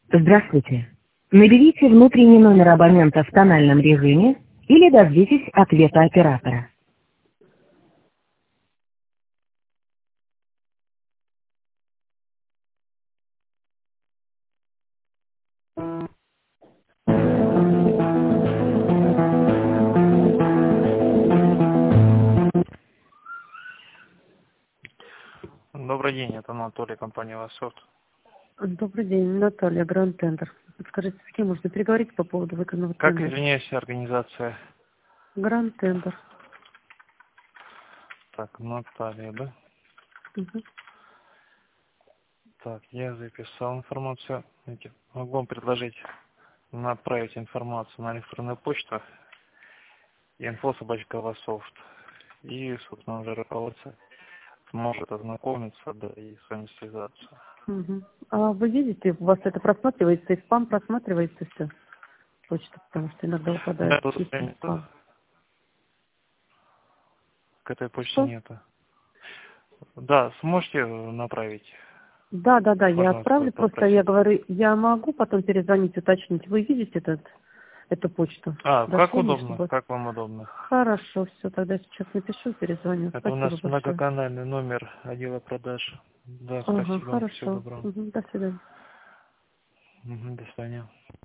Здравствуйте. Наберите внутренний номер абонента в тональном режиме или дождитесь ответа оператора. Добрый день, это Анатолий, компания «Вассорт». Добрый день, Наталья, Гранд Тендер. Подскажите, с кем можно переговорить по поводу выданного Как, тендера? извиняюсь, организация? Гранд Тендер. Так, Наталья, да? Угу. Так, я записал информацию. Могу вам предложить направить информацию на электронную почту info@vasoft. И, собственно, уже руководство может ознакомиться, да, и с вами связаться. Угу. А вы видите, у вас это просматривается, и спам просматривается все? Почта, потому что иногда Да, выпадает тут чистый нету. спам. К этой почте Что? нету. Да, сможете направить, Да, я пожалуйста, отправлю, просто я попросить. говорю, я могу потом перезвонить, уточнить. Вы видите эту почту? Как Дошло мне, удобно, чтобы... как вам удобно. Хорошо, все, тогда сейчас напишу, перезвоню. Это у нас Спасибо большое. многоканальный номер отдела продаж. Да, Ага, спасибо вам. Всего хорошо. доброго. Угу, до свидания. До свидания.